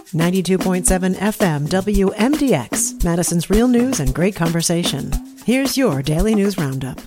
92.7 FM WMDX, Madison's real news and great conversation. Here's your Daily News Roundup.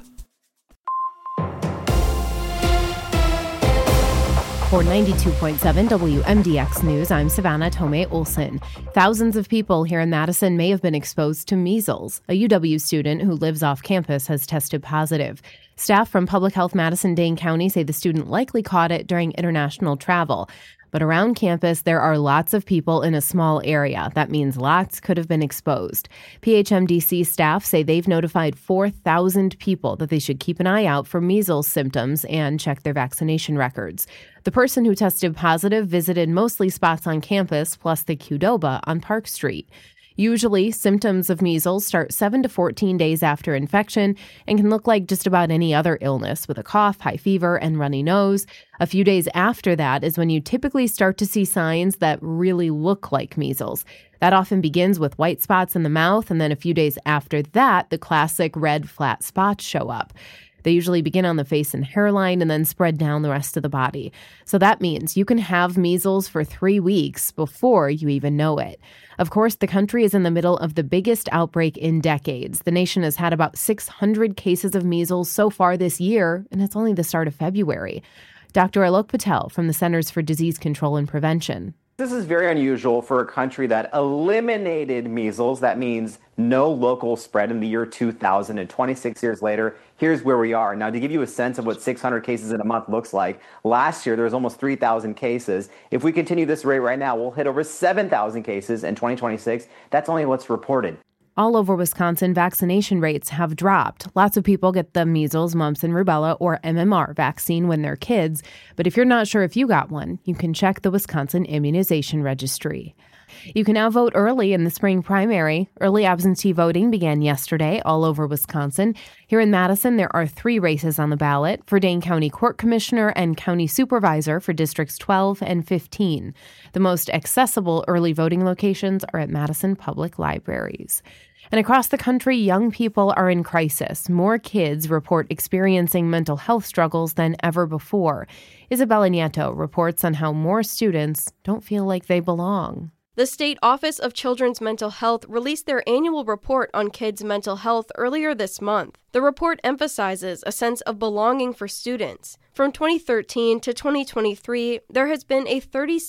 For 92.7 WMDX News, I'm Savannah Tomei Olson. Thousands of people here in Madison may have been exposed to measles. A UW student who lives off campus has tested positive. Staff from Public Health Madison-Dane County say the student likely caught it during international travel. But around campus, there are lots of people in a small area. That means lots could have been exposed. PHMDC staff say they've notified 4,000 people that they should keep an eye out for measles symptoms and check their vaccination records. The person who tested positive visited mostly spots on campus, plus the Qdoba on Park Street. Usually, symptoms of measles start 7 to 14 days after infection and can look like just about any other illness with a cough, high fever, and runny nose. A few days after that is when you typically start to see signs that really look like measles. That often begins with white spots in the mouth, and then a few days after that, the classic red flat spots show up. They usually begin on the face and hairline and then spread down the rest of the body. So that means you can have measles for 3 weeks before you even know it. Of course, the country is in the middle of the biggest outbreak in decades. The nation has had about 600 cases of measles so far this year, and it's only the start of February. Dr. Alok Patel from the Centers for Disease Control and Prevention. This is very unusual for a country that eliminated measles. That means no local spread in the year 2000. And 26 years later, here's where we are. Now, to give you a sense of what 600 cases in a month looks like, last year there was almost 3,000 cases. If we continue this rate right now, we'll hit over 7,000 cases in 2026. That's only what's reported. All over Wisconsin, vaccination rates have dropped. Lots of people get the measles, mumps, and rubella, or MMR, vaccine when they're kids. But if you're not sure if you got one, you can check the Wisconsin Immunization Registry. You can now vote early in the spring primary. Early absentee voting began yesterday all over Wisconsin. Here in Madison, there are 3 races on the ballot for Dane County Court Commissioner and County Supervisor for Districts 12 and 15. The most accessible early voting locations are at Madison Public Libraries. And across the country, young people are in crisis. More kids report experiencing mental health struggles than ever before. Isabella Nieto reports on how more students don't feel like they belong. The State Office of Children's Mental Health released their annual report on kids' mental health earlier this month. The report emphasizes a sense of belonging for students. From 2013 to 2023, there has been a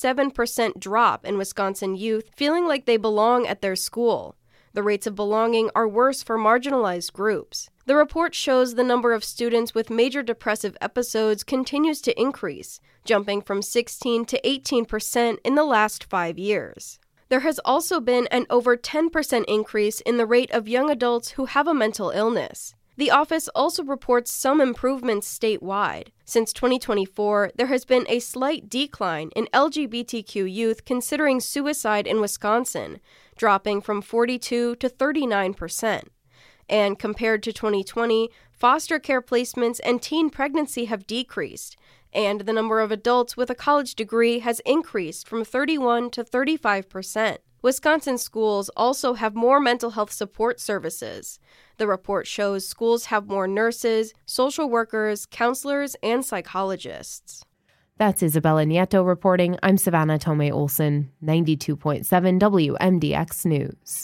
37% drop in Wisconsin youth feeling like they belong at their school. The rates of belonging are worse for marginalized groups. The report shows the number of students with major depressive episodes continues to increase, jumping from 16 to 18% in the last 5 years. There has also been an over 10% increase in the rate of young adults who have a mental illness. The office also reports some improvements statewide. Since 2024, there has been a slight decline in LGBTQ youth considering suicide in Wisconsin, dropping from 42 to 39%. And compared to 2020, foster care placements and teen pregnancy have decreased, and the number of adults with a college degree has increased from 31 to 35%. Wisconsin schools also have more mental health support services. The report shows schools have more nurses, social workers, counselors, and psychologists. That's Isabella Nieto reporting. I'm Savannah Tomei Olson, 92.7 WMDX News.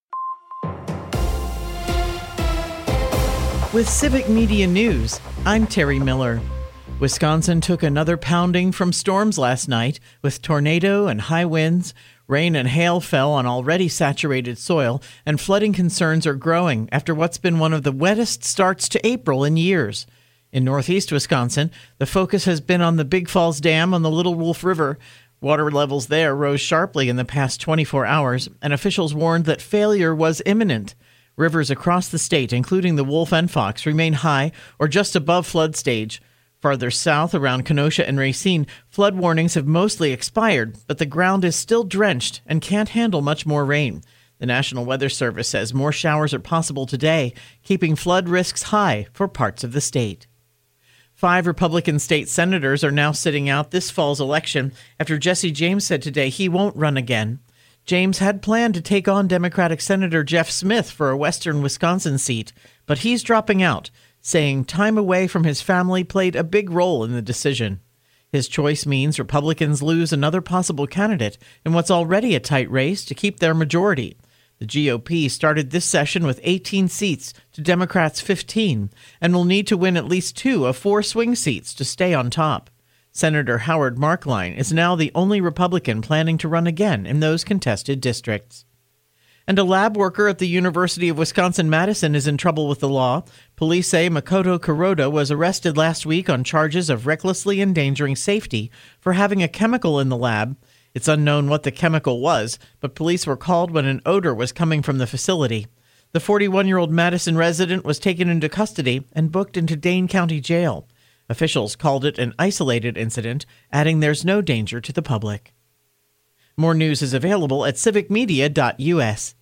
With Civic Media News, I'm Terry Miller. Wisconsin took another pounding from storms last night with tornado and high winds. Rain and hail fell on already saturated soil, and flooding concerns are growing after what's been one of the wettest starts to April in years. In northeast Wisconsin, the focus has been on the Big Falls Dam on the Little Wolf River. Water levels there rose sharply in the past 24 hours, and officials warned that failure was imminent. Rivers across the state, including the Wolf and Fox, remain high or just above flood stage. Farther south, around Kenosha and Racine, flood warnings have mostly expired, but the ground is still drenched and can't handle much more rain. The National Weather Service says more showers are possible today, keeping flood risks high for parts of the state. 5 Republican state senators are now sitting out this fall's election after Jesse James said today he won't run again. James had planned to take on Democratic Senator Jeff Smith for a western Wisconsin seat, but he's dropping out, saying time away from his family played a big role in the decision. His choice means Republicans lose another possible candidate in what's already a tight race to keep their majority. The GOP started this session with 18 seats to Democrats' 15 and will need to win at least 2 of 4 swing seats to stay on top. Senator Howard Marklein is now the only Republican planning to run again in those contested districts. And a lab worker at the University of Wisconsin-Madison is in trouble with the law. Police say Makoto Kuroda was arrested last week on charges of recklessly endangering safety for having a chemical in the lab. It's unknown what the chemical was, but police were called when an odor was coming from the facility. The 41-year-old Madison resident was taken into custody and booked into Dane County Jail. Officials called it an isolated incident, adding there's no danger to the public. More news is available at civicmedia.us.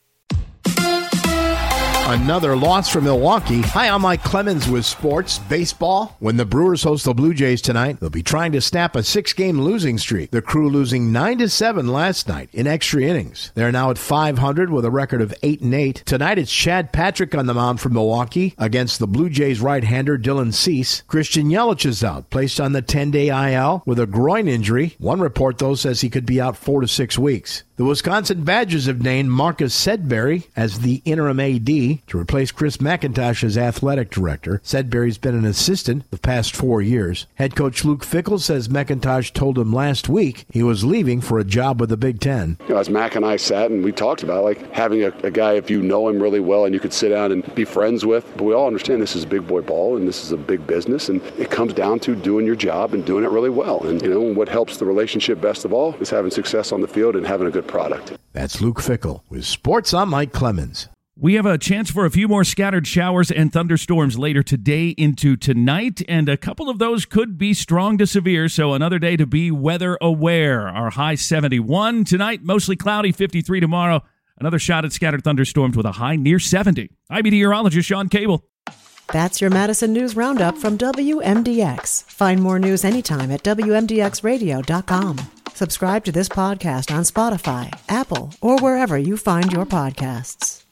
Another loss for Milwaukee. Hi, I'm Mike Clemens with sports. Baseball. When the Brewers host the Blue Jays tonight, they'll be trying to snap a 6-game losing streak. The Crew losing 9-7 last night in extra innings. They're now at 500 with a record of 8-8. Tonight it's Chad Patrick on the mound for Milwaukee against the Blue Jays right-hander Dylan Cease. Christian Yelich is out, placed on the 10-day IL with a groin injury. One report, though, says he could be out 4 to 6 weeks. The Wisconsin Badgers have named Marcus Sedberry as the interim AD to replace Chris McIntosh as athletic director. Sedberry's been an assistant the past 4 years. Head coach Luke Fickell says McIntosh told him last week he was leaving for a job with the Big Ten. As Mac and I sat and we talked about having a guy, if you know him really well and you could sit down and be friends with. But we all understand this is big boy ball and this is a big business, and it comes down to doing your job and doing it really well. And what helps the relationship best of all is having success on the field and having a good product. That's Luke Fickell with Sports. I'm Mike Clemens. We have a chance for a few more scattered showers and thunderstorms later today into tonight, and a couple of those could be strong to severe, so another day to be weather aware. Our high 71 tonight, mostly cloudy, 53 tomorrow. Another shot at scattered thunderstorms with a high near 70. I'm meteorologist Sean Cable. That's your Madison News Roundup from WMDX. Find more news anytime at WMDXradio.com. Subscribe to this podcast on Spotify, Apple, or wherever you find your podcasts.